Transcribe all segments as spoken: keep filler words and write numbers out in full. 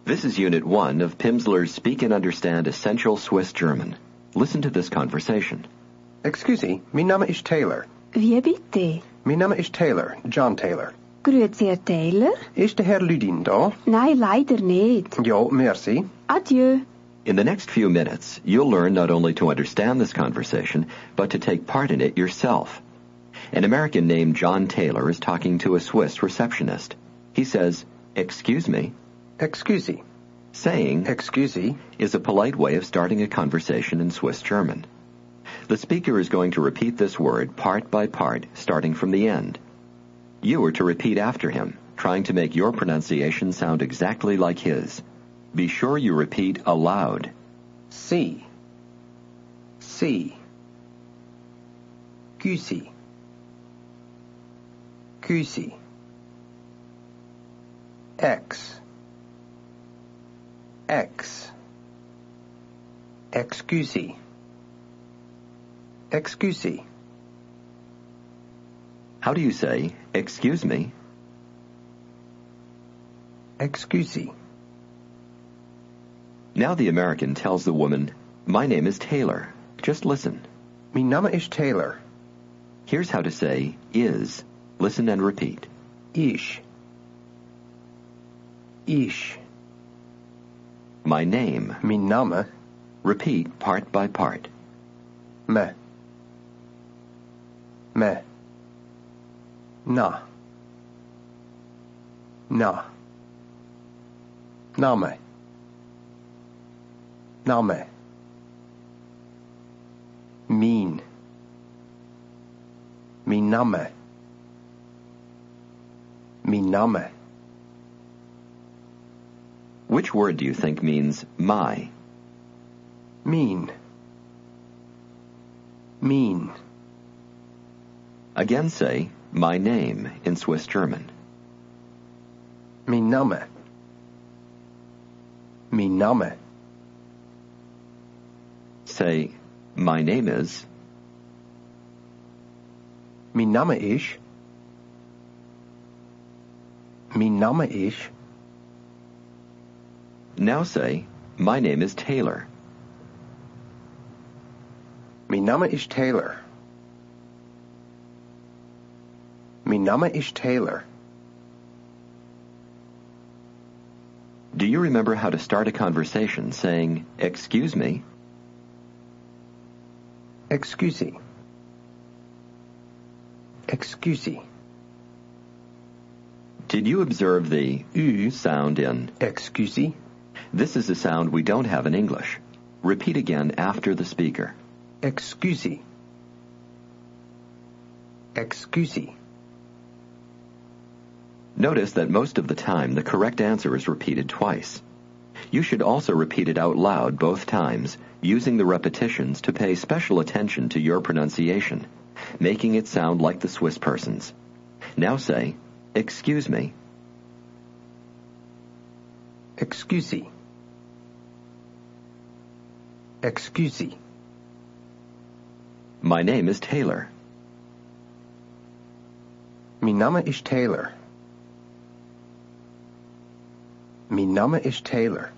This is Unit one of Pimsleur's Speak and Understand Essential Swiss German. Listen to this conversation. Excuse, mein Name ist Taylor. Wie bitte? Mein Name ist Taylor, John Taylor. Grüezi, Herr Taylor? Ist der Herr Ludin da? Nein, leider nicht. Ja, merci. Adieu. In the next few minutes, you'll learn not only to understand this conversation, but to take part in it yourself. An American named John Taylor is talking to a Swiss receptionist. He says, "Excuse me." Excuse. Saying Excuse. is a polite way of starting a conversation in Swiss German. The speaker is going to repeat this word part by part, starting from the end. You are to repeat after him, trying to make your pronunciation sound exactly like his. Be sure you repeat aloud. C. C. Güsi. Güsi. X. X. Excuse. Excuse. How do you say, "Excuse me"? Excuse. Now the American tells the woman, "My name is Taylor." Just listen. Mein Name ist Taylor. Here's how to say is. Listen and repeat. Ich. Ich. My name. Mein Name. Repeat part by part. Me. Me. Na. Na. Name. Name. Min. Min Name. Min Name. Which word do you think means my? Min. Min. Again say, my name in Swiss German. Min Name. Min Name. Say, my name is. Min Name ist. Min Name ist. Now say, my name is Taylor. Mein Name ist Taylor. Mein Name ist Taylor. Do you remember how to start a conversation saying, "Excuse me"? Excuse. Excuse. Did you observe the U sound in Excuse. This is a sound we don't have in English. Repeat again after the speaker. Excuse. Excuse. Notice that most of the time the correct answer is repeated twice. You should also repeat it out loud both times, using the repetitions to pay special attention to your pronunciation, making it sound like the Swiss person's. Now say, "Excuse me." Excuse. Excuse. My name is Taylor. Mein Name ist Taylor. Mein Name ist Taylor.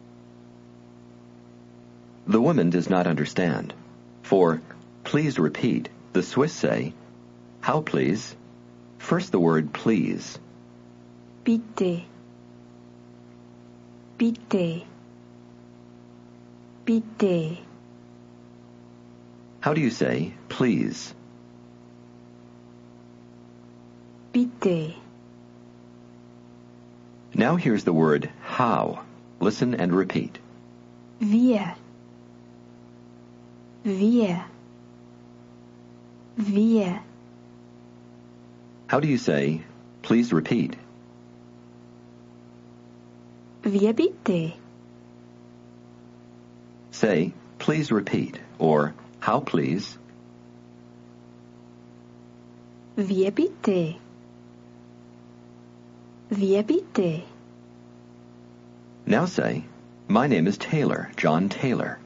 The woman does not understand. For "please repeat," the Swiss say, "How please?" First the word please. Bitte. Bitte. Bitte. How do you say please? Bitte. Now here's the word how. Listen and repeat. Wir. Wir. Wir. How do you say, "Please repeat"? Wie bitte? Say, "Please repeat," or "How please?" Wie bitte? Wie bitte? Now say, "My name is Taylor, John Taylor."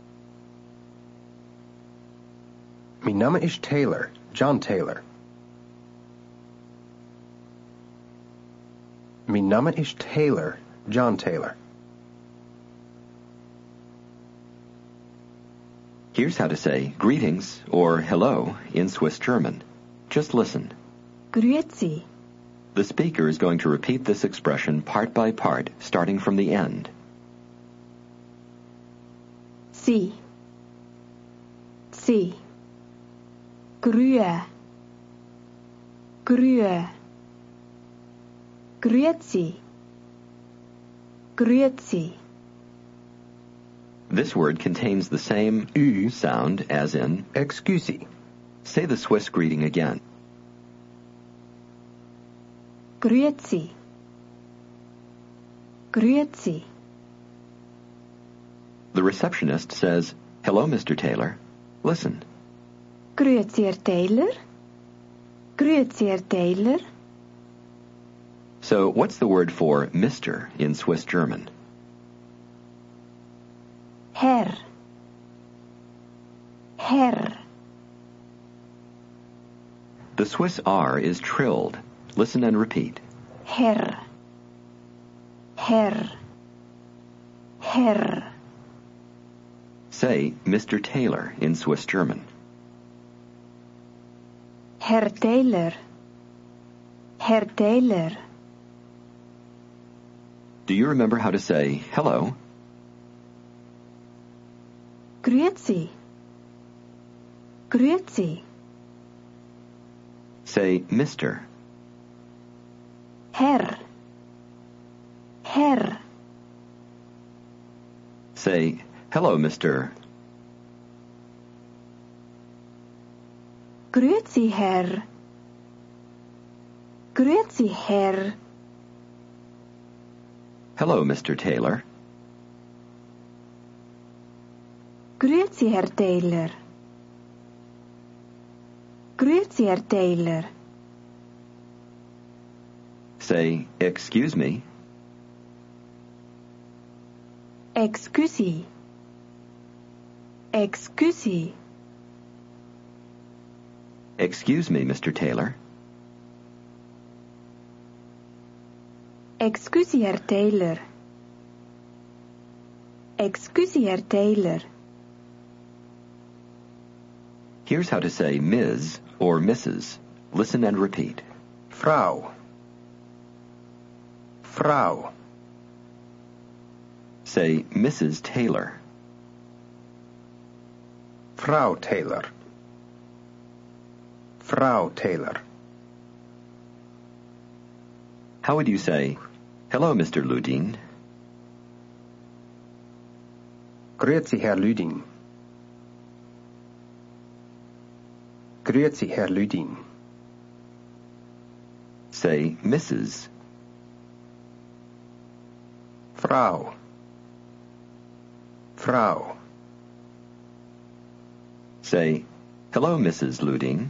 Mein Name ist Taylor, John Taylor. Mein Name ist Taylor, John Taylor. Here's how to say greetings or hello in Swiss German. Just listen. Grüezi. The speaker is going to repeat this expression part by part, starting from the end. Sie. Sie. Grüe. Grüe. Grüezi. Grüezi. This word contains the same U sound as in Excusez. say the Swiss greeting again. Grüezi. Grüezi. The receptionist says, "Hello, Mister Taylor. Listen." Grüezi, Herr Taylor. Grüezi, Herr Taylor. So what's the word for Mister in Swiss German? Herr. Herr. The Swiss R is trilled. Listen and repeat. Herr. Herr. Herr. Say Mister Taylor in Swiss German. Herr Taylor. Herr Taylor. Do you remember how to say hello? Grüezi. Grüezi. Say Mister Herr. Herr. Say hello, Mister Grüezi, Herr. Grüezi, Herr. Hello, Mister Taylor. Grüezi, Herr Taylor. Grüezi, Herr Taylor. Say excuse me. Excusez. Excusez. Excuse me, Mister Taylor. Excusez, Herr Taylor. Excusez, Herr Taylor. Here's how to say Miz or Missus Listen and repeat. Frau. Frau. Say Missus Taylor. Frau Taylor. Frau Taylor. How would you say, hello, Mister Ludin? Grüezi, Herr Lüdin. Grüezi, Herr Lüdin. Say Missus Frau. Frau. Say, hello, Missus Ludin.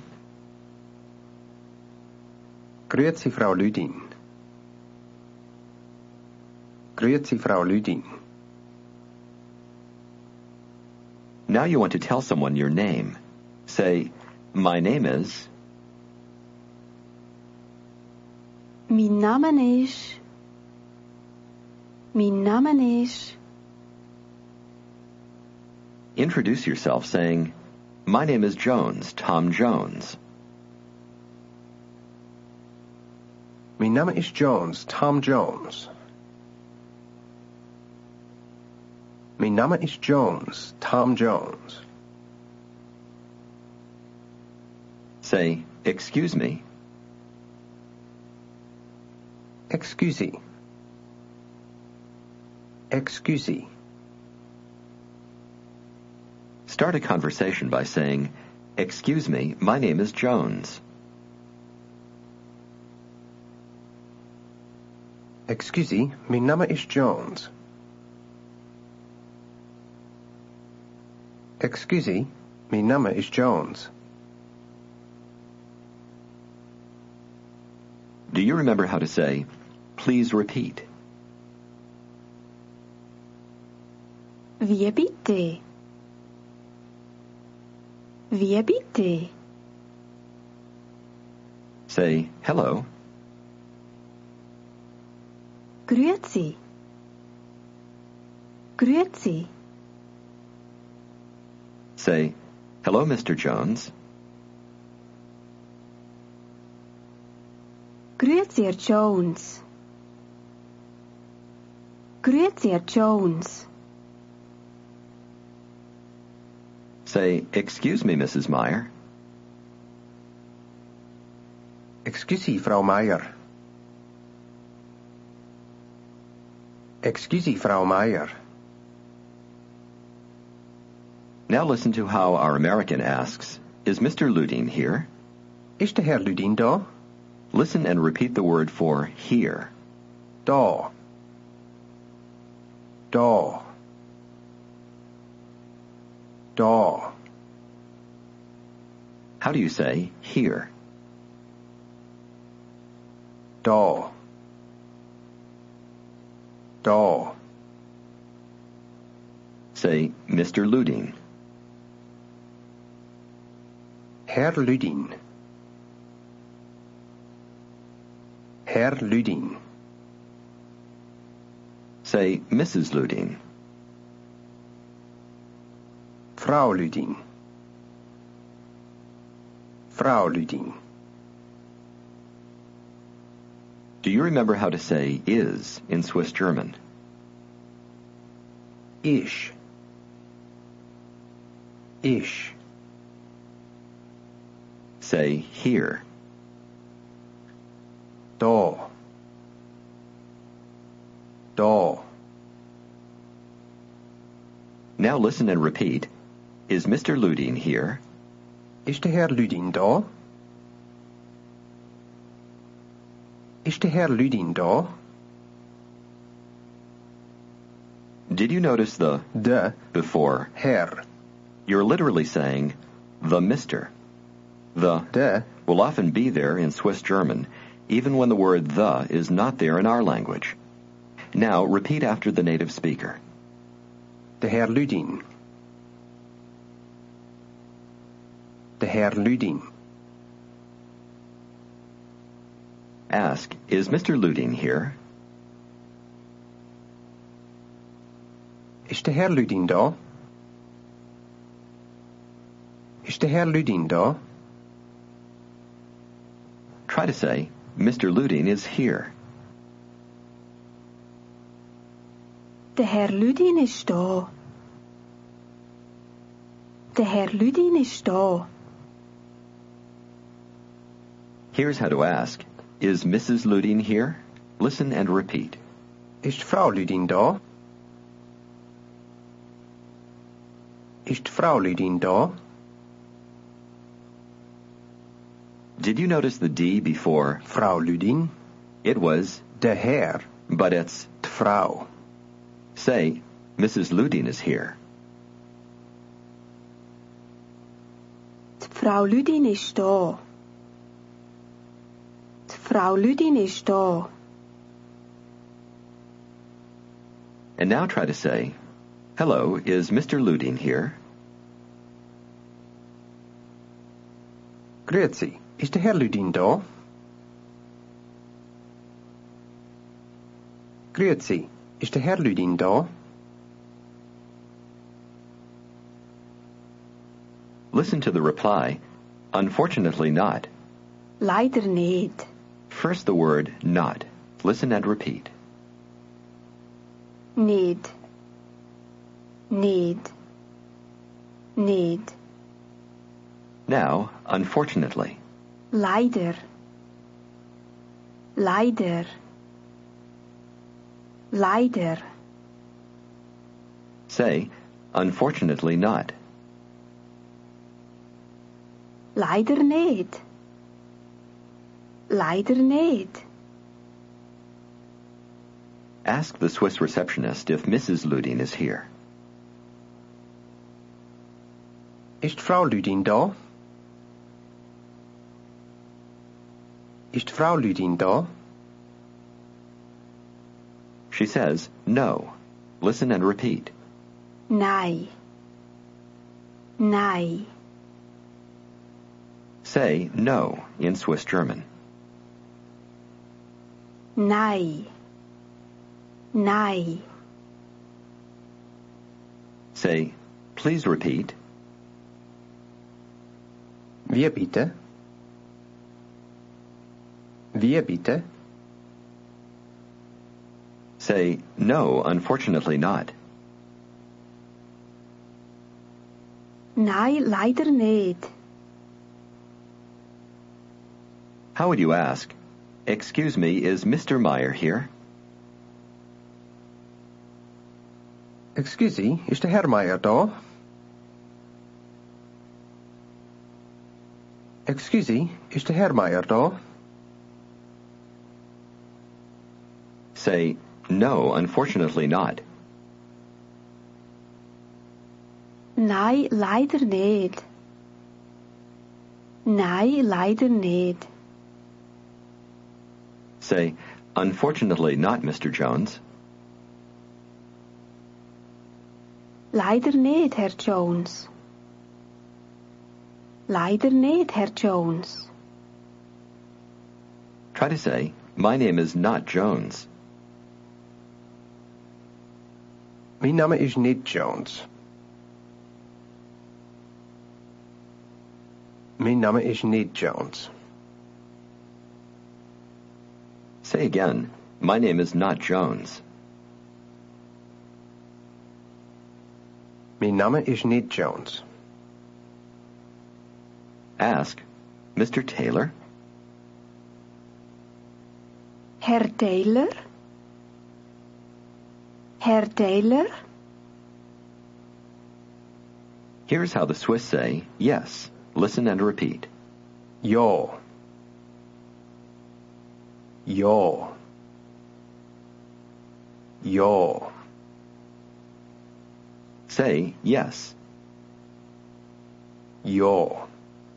Grüezi, Frau Lüdin. Grüezi, Frau Lüdin. Now you want to tell someone your name. Say, my name is... Mein Name ist... Mein Name ist... Introduce yourself saying, my name is Jones, Tom Jones. Mein Name ist Jones, Tom Jones. Mein Name ist Jones, Tom Jones. Say, excuse me. Excusez. Excusez. Start a conversation by saying, excuse me, my name is Jones. Excusez, mein Name ist Jones. Excusez, mein Name ist Jones. Do you remember how to say, please repeat? Wie bitte? Wie bitte? Say, hello. Grüezi. Grüezi. Say, hello, Mister Jones. Grüezi, Herr Jones. Grüezi, Herr Jones. Say, excuse me, Missus Meyer. Excusie, Frau Meyer. Excusie, Frau Meyer. Now listen to how our American asks, is Mister Luding here? Is de Herr Ludin da? Listen and repeat the word for here. Da. Da. Da. How do you say here? Da. Da. Say, Mister Luding. Herr Ludin. Herr Ludin. Say, Missus Luding. Frau Ludin. Frau Ludin. Do you remember how to say is in Swiss German? Ich. Ich. Say here. Da. Da. Now listen and repeat. Is Mister Luding here? Is de Herr Ludin da? Is de Herr Ludin da? Did you notice the De before? Herr. You're literally saying the Mister. The De will often be there in Swiss German, even when the word the is not there in our language. Now repeat after the native speaker. de Herr Ludin. De Herr Ludin. Ask, is Mister Luding here? Is de Herr Ludin da? Is de Herr Ludin da? Try to say, Mister Luding is here. De Herr Ludin ist da. De Herr Ludin ist da. Here's how to ask, is Missus Luding here? Listen and repeat. Ist Frau Ludin da? Ist Frau Ludin da? Did you notice the D before? Frau Ludin. It was, De Herr. but it's, De Frau. say, Missus Luding is here. Die Frau Ludin ist da. Die Frau Ludin ist da. And now try to say, hello, is Mister Luding here? Grüezi. Ist der Herr Ludin da? Grüezi. Ist der Herr Ludin da? Listen to the reply, unfortunately not. Leider nicht. First the word not. Listen and repeat. Nicht. Nicht. Nicht. Now, unfortunately. Leider. Leider. Leider. Say, unfortunately not. Leider nicht. Leider nicht. Ask the Swiss receptionist if Missus Luding is here. Ist Frau Ludin da? Ist Frau Ludin da? She says, no. Listen and repeat. Nein. Nein. Say no in Swiss German. Nein. Nein. Say, please repeat. Wie bitte? Wie bitte? Say, no, unfortunately not. Nein, leider nicht. How would you ask, excuse me, is Mister Meyer here? Excusie, is de Herr Meyer da? Excusie, is de Herr Meyer da? Say, no, unfortunately not. Nein, leider nicht. Nein, leider nicht. Say, unfortunately not, Mister Jones. Leider nicht, Herr Jones. Leider nicht, Herr Jones. Try to say, my name is not Jones. Mijn naam is niet Jones. Mijn naam is niet Jones. Say again, my name is not Jones. Mijn naam is niet Jones. Ask, Mister Taylor? Herr Taylor? Herr Taylor? Here's how the Swiss say, yes. Listen and repeat. Ja. Ja. Ja. Say, yes. Ja.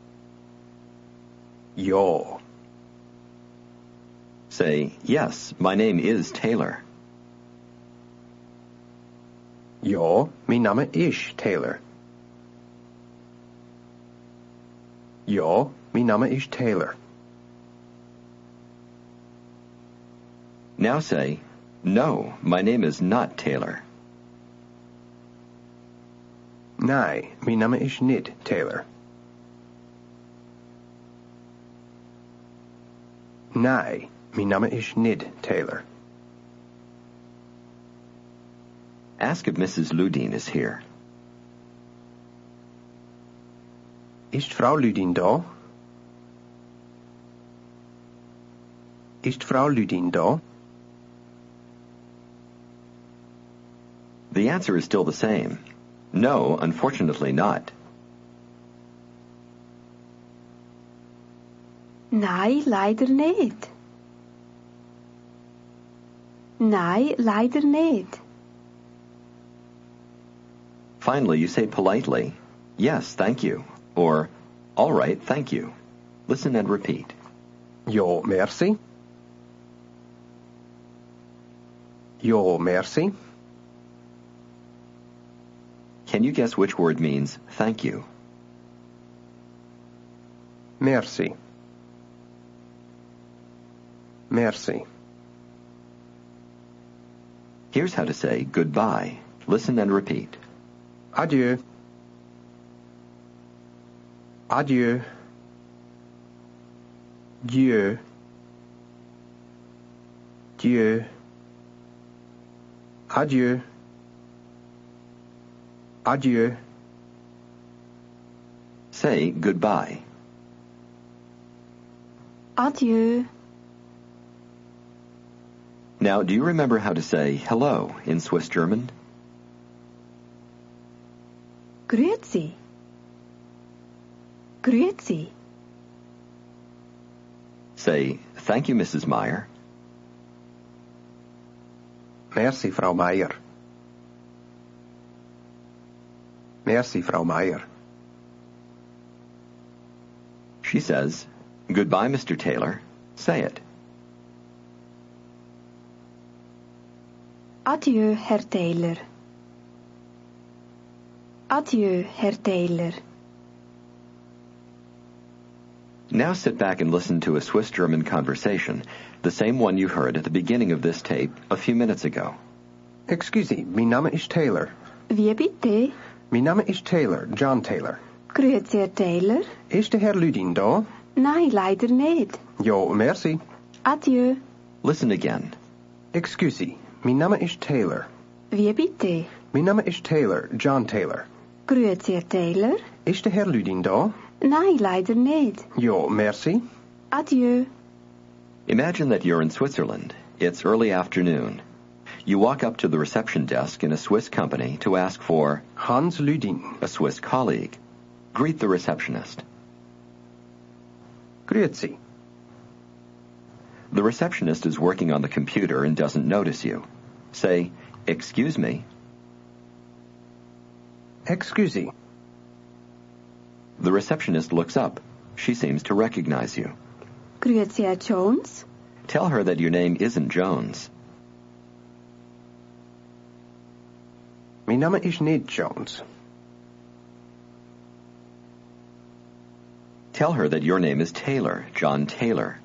Ja. Say, yes, my name is Taylor. Ja, mijn naam is Taylor. Ja, mijn naam is Taylor. Now say, no, my name is not Taylor. Nee, mijn naam is niet Taylor. Nee, mijn naam is niet Taylor. Ask if Missus Ludin is here. Is vrouw Ludin da? Is vrouw Ludin da? The answer is still the same. No, unfortunately not. Nein, leider nicht. Nein, leider nicht. Finally, you say politely, yes, thank you, or all right, thank you. Listen and repeat. Ja, merci. Ja, merci. Can you guess which word means thank you? Merci. Merci. Here's how to say goodbye. Listen and repeat. Adieu. Adieu. Dieu. Dieu. Adieu. Adieu. Say goodbye. Adieu. Now, do you remember how to say hello in Swiss German? Grüezi. Grüezi. Say, thank you, Missus Meyer. Merci, Frau Meyer. Merci, Frau Meyer. She says, goodbye, Mister Taylor. Say it. Adieu, Herr Taylor. Adieu, Herr Taylor. Now sit back and listen to a Swiss-German conversation, the same one you heard at the beginning of this tape a few minutes ago. Excusie, mijn naam is Taylor. Wie bitte? Mijn naam is Taylor, John Taylor. Grüezi, Herr Taylor. Ist der Herr Lüdin da? Nein, leider nicht. Ja, merci. Adieu. Listen again. Excusi, mein Name ist Taylor. Wie bitte? Mein Name ist Taylor, John Taylor. Grüezi, Herr Taylor. Ist der Herr Lüdin da? Nein, leider nicht. Ja, merci. Adieu. Imagine that you're in Switzerland. It's early afternoon. You walk up to the reception desk in a Swiss company to ask for Hans Lüdin. a Swiss colleague. Greet the receptionist. Grüezi. The receptionist is working on the computer and doesn't notice you. Say, "Excuse me." Excusi. The receptionist looks up. She seems to recognize you. Grüezi, Herr Jones. Tell her that your name isn't Jones. Mein Name ist nicht Jones. Tell her that your name is Taylor, John Taylor.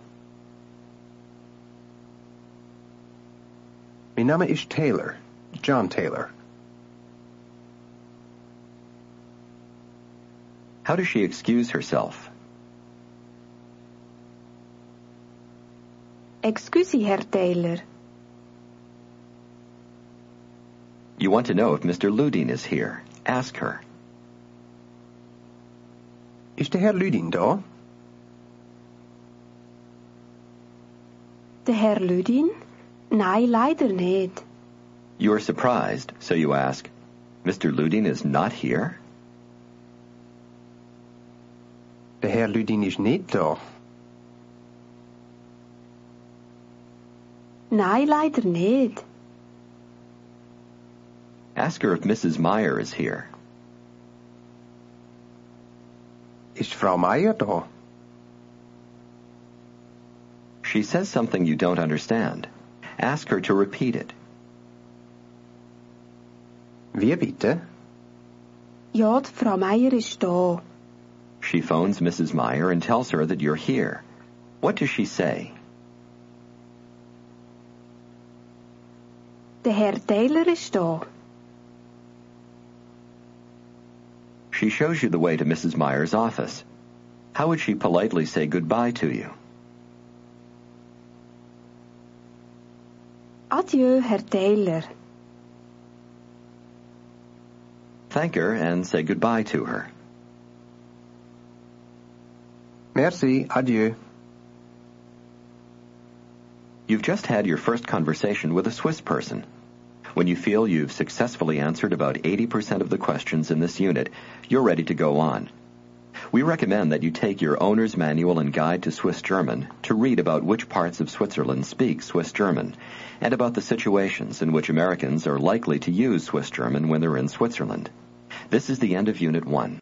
Mein Name ist Taylor, John Taylor. How does she excuse herself? Excusi, Herr Taylor. You want to know if Mister Lüdin is here. Ask her. Ist der Herr Lüdin da? Der Herr Lüdin? Nein, leider nicht. You are surprised, so you ask, Mister Lüdin is not here? Der Herr Lüdin ist nicht da. Nein, leider nicht. Ask her if Missus Meyer is here. Ist Frau Meier da? She says something you don't understand. Ask her to repeat it. Wie bitte? Ja, die Frau Meier ist da. She phones Missus Meyer and tells her that you're here. What does she say? Der Herr Taylor ist da. She shows you the way to Missus Meyer's office. How would she politely say goodbye to you? Adieu, Herr Taylor. Thank her and say goodbye to her. Merci, adieu. You've just had your first conversation with a Swiss person. When you feel you've successfully answered about eighty percent of the questions in this unit, you're ready to go on. We recommend that you take your owner's manual and guide to Swiss German to read about which parts of Switzerland speak Swiss German, and about the situations in which Americans are likely to use Swiss German when they're in Switzerland. This is the end of Unit one.